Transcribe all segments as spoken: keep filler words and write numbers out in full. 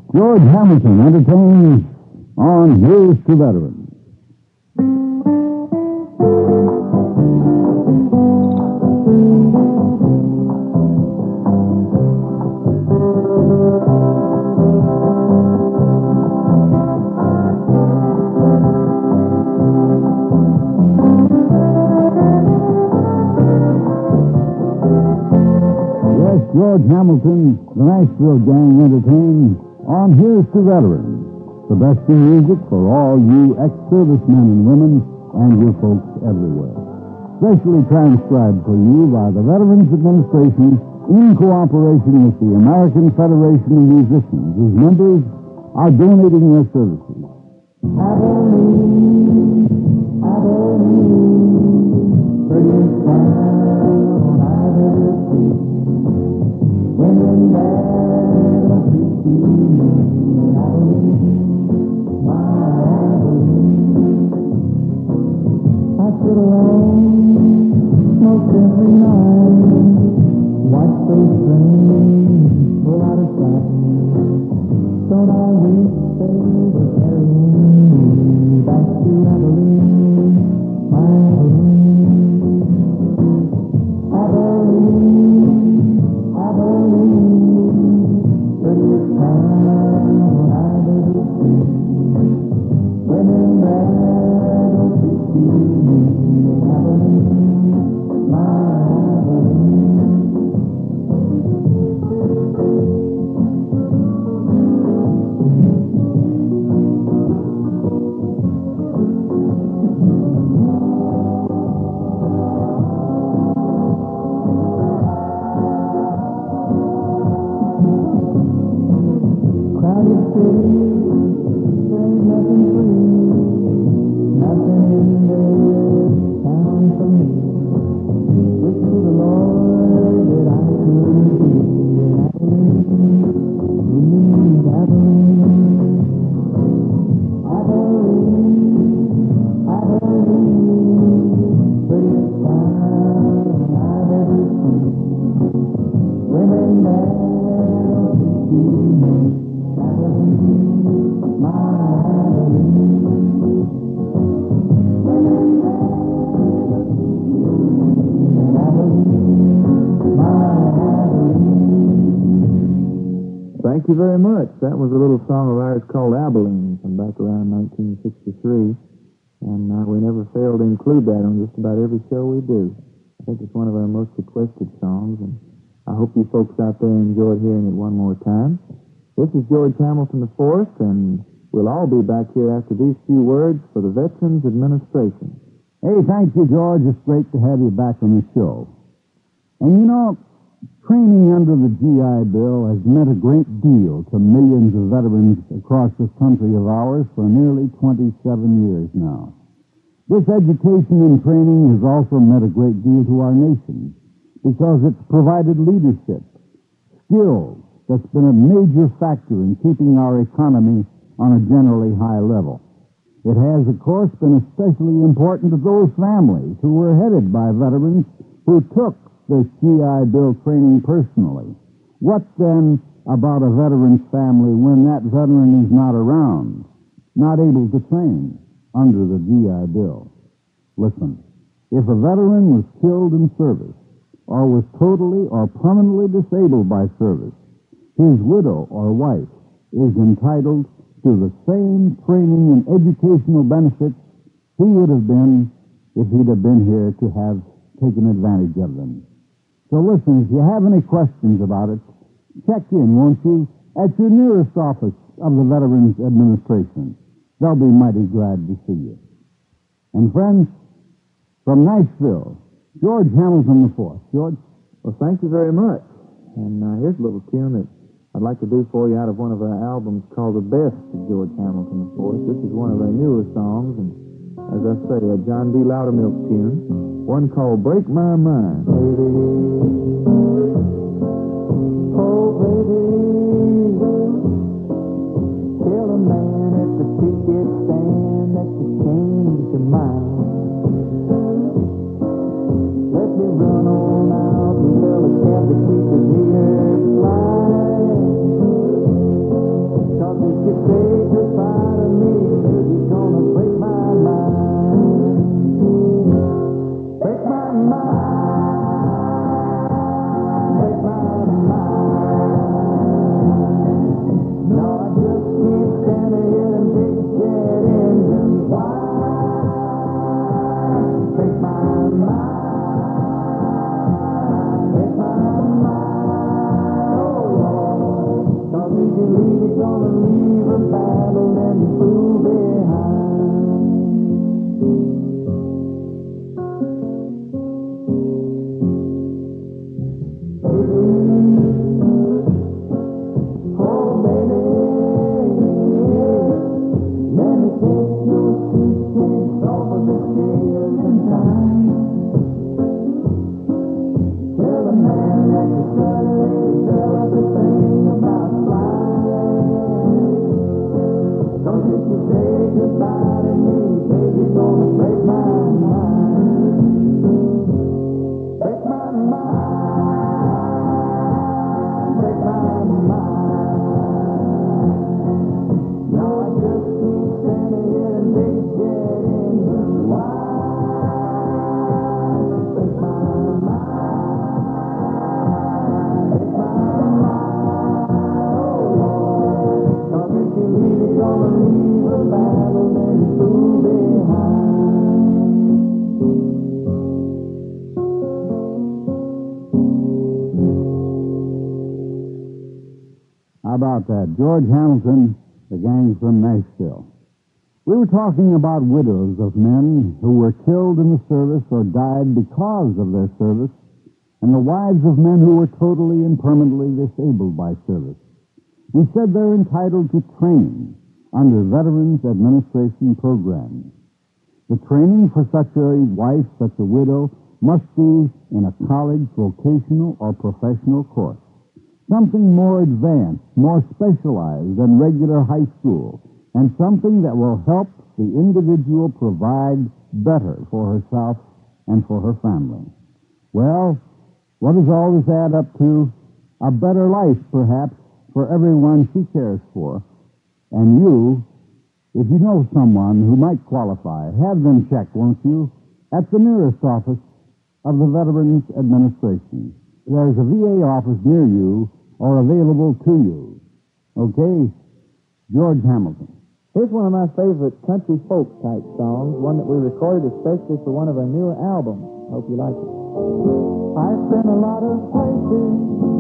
George Hamilton entertains on Here's to Veterans. George Hamilton, the Nashville Gang entertains on Here's to Veterans, the best in music for all you ex-servicemen and women and your folks everywhere. Specially transcribed for you by the Veterans Administration in cooperation with the American Federation of Musicians, whose members are donating their services. Abilene, Abilene, prettiest town I've ever seen. Women there don't treat you mean. Abilene, my Abilene. I sit alone most every night, watch those trains pull out of sight. Don't I wish they were carrying me back to Abilene, my Abilene. Abilene, Abilene, prettiest town I've ever seen. Women there don't treat you mean. Abilene, my Abilene. Thank you very much. That was a little song of ours called Abilene from back around nineteen sixty-three. And uh, we never fail to include that on just about every show we do. I think it's one of our most requested songs, and I hope you folks out there enjoyed hearing it one more time. This is George Hamilton the Fourth, and we'll all be back here after these few words for the Veterans Administration. Hey, thank you, George. It's great to have you back on the show. And you know, training under the G I Bill has meant a great deal to millions of veterans across this country of ours for nearly twenty-seven years now. This education and training has also meant a great deal to our nation because it's provided leadership, skills that's been a major factor in keeping our economy on a generally high level. It has, of course, been especially important to those families who were headed by veterans who took this G I Bill training personally. What then about a veteran's family when that veteran is not around, not able to train under the G I Bill? Listen, if a veteran was killed in service or was totally or permanently disabled by service, his widow or wife is entitled to the same training and educational benefits he would have been if he'd have been here to have taken advantage of them. So listen, if you have any questions about it, check in, won't you, at your nearest office of the Veterans Administration. They'll be mighty glad to see you. And friends, from Nashville, George Hamilton the Fourth. George? Well, thank you very much. And uh, here's a little tune that I'd like to do for you out of one of our albums called The Best of George Hamilton the Fourth. This is one of our newer songs, and as I say, a John D. Loudermilk tune, one called Break My Mind. Baby, oh baby, tell a man at the ticket stand that you changed your mind. Let me run on out and tell the cab to keep his meters flying. you say goodbye to me, baby, you're gonna break my mind. Break my mind. Break my mind. No, I just keep standing here and big jet engines. Why? Break my mind. Break my mind. Oh, Lord. 'Cause if you leave, you're gonna leave a battle and you fool behind. Oh, baby, let me take your suitcase off of the scales in time. Tell the man that you're struggling to tell everything about flying. Don't if you say goodbye to me, baby, you're gonna break my mind. Break my mind. Break my mind. No, I just keep standing here and big jet engines. Why? Break my mind. Break my mind. Oh, Lord. 'Cause if you leave, you're gonna leave a battle and you fool behind. How about that? George Hamilton, the gang from Nashville. We were talking about widows of men who were killed in the service or died because of their service, and the wives of men who were totally and permanently disabled by service. We said they're entitled to training under Veterans Administration programs. The training for such a wife, such a widow, must be in a college, vocational, or professional course. Something more advanced, more specialized than regular high school, and something that will help the individual provide better for herself and for her family. Well, what does all this add up to? A better life, perhaps, for everyone she cares for. And you, if you know someone who might qualify, have them checked, won't you, at the nearest office of the Veterans Administration. There's a V A office near you or available to you. Okay? George Hamilton. Here's one of my favorite country folk type songs, one that we recorded especially for one of our newer albums. Hope you like it. I've been a lot of places,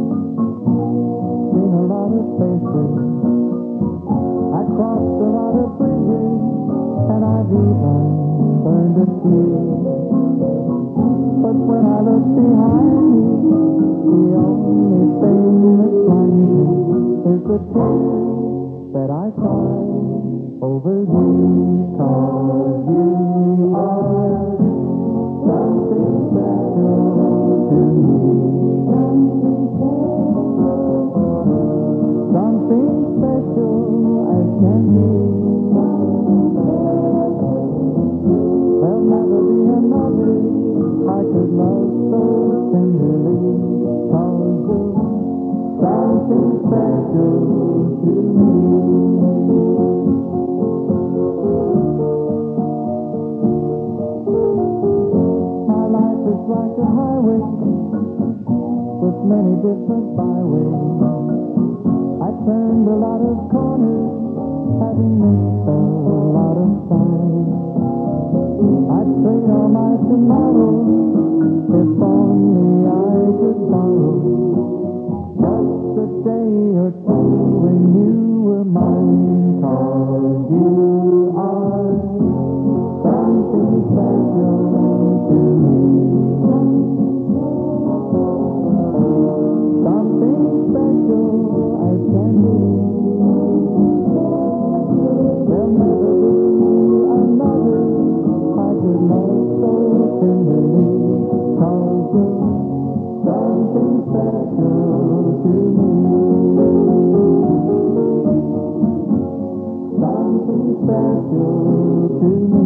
seen a lot of faces. I crossed a lot of bridges, and I've even burned a few. But when I look behind me, the only thing that finds me is the tears that I cry over you. 'Cause you are something special to me. Something special as can be. There'll never be another I could love so tenderly. 'Cause you're something special to me. My life is like a highway with many different byways. I turned a lot of corners, having missed a lot of signs. I'd trade all my tomorrows if only I could borrow just a day or two when you were mine. 'Cause you are something special to me. Something special as can be. There'll never be another I could love so tenderly. 'Cause you're something special to me. Something special to me.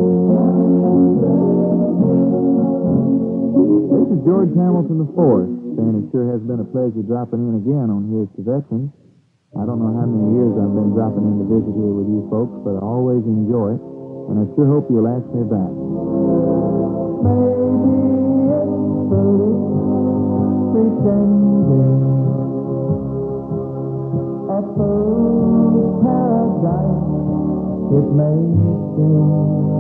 This is George Hamilton the fourth, saying it sure has been a pleasure dropping in again on Here's to Veterans. I don't know how many years I've been dropping in to visit here with you folks, but I always enjoy it, and I sure hope you'll ask me back. Maybe it's foolish pretending a fool's paradise it may seem,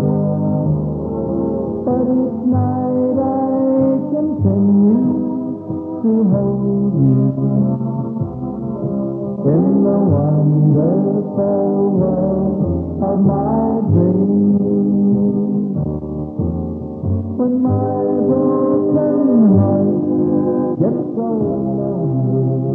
but each night I continue to hold you in the wonderful world of my dreams. When my broken heart gets so lonely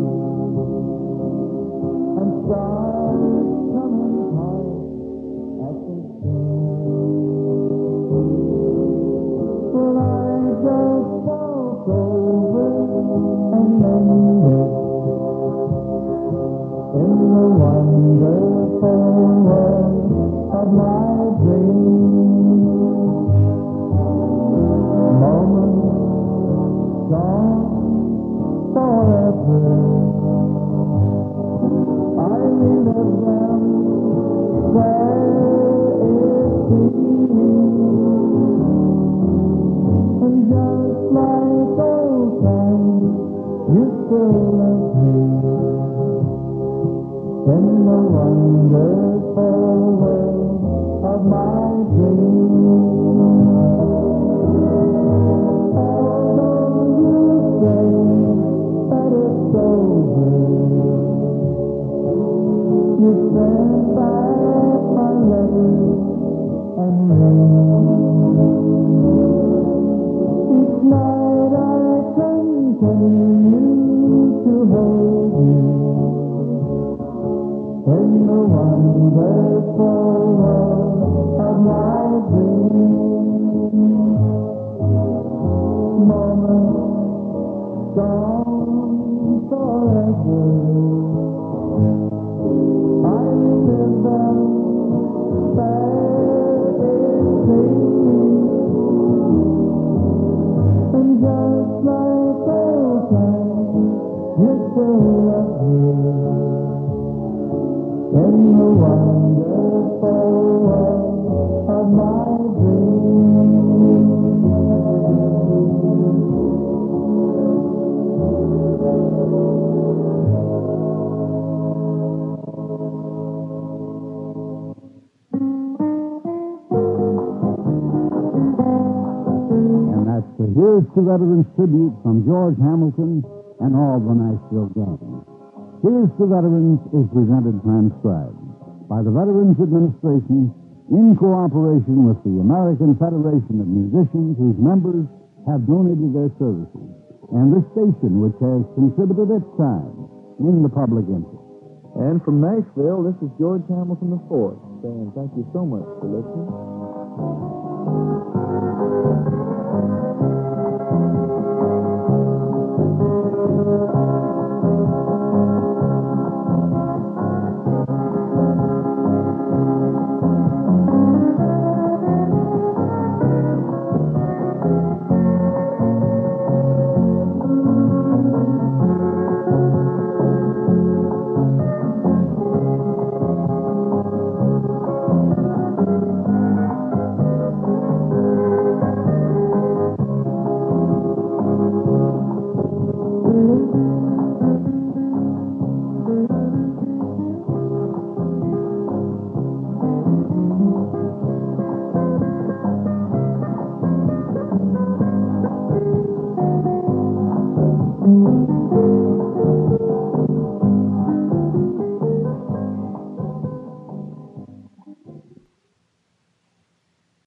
and starts coming hard at the seams, will I just walk over and mend it in the wonderful world of my dreams? Moments gone forever, I relive them where it seems, and just like old times, you still love me in the wonderful world of my dreams. Although you say that it's over, you send back my letters and rings. Each night I continue to hold you in the wonderful world of my dreams. Moments gone forever, I relive them there it seems, and just like old times, you still love me in the wonderful world of my dreams. And that's the Here's to Veterans tribute from George Hamilton and all the Nashville gang. Here's to Veterans is presented transcribed by the Veterans Administration in cooperation with the American Federation of Musicians, whose members have donated their services, and this station, which has contributed its time in the public interest. And from Nashville, this is George Hamilton the fourth, saying thank you so much for listening. Thank you.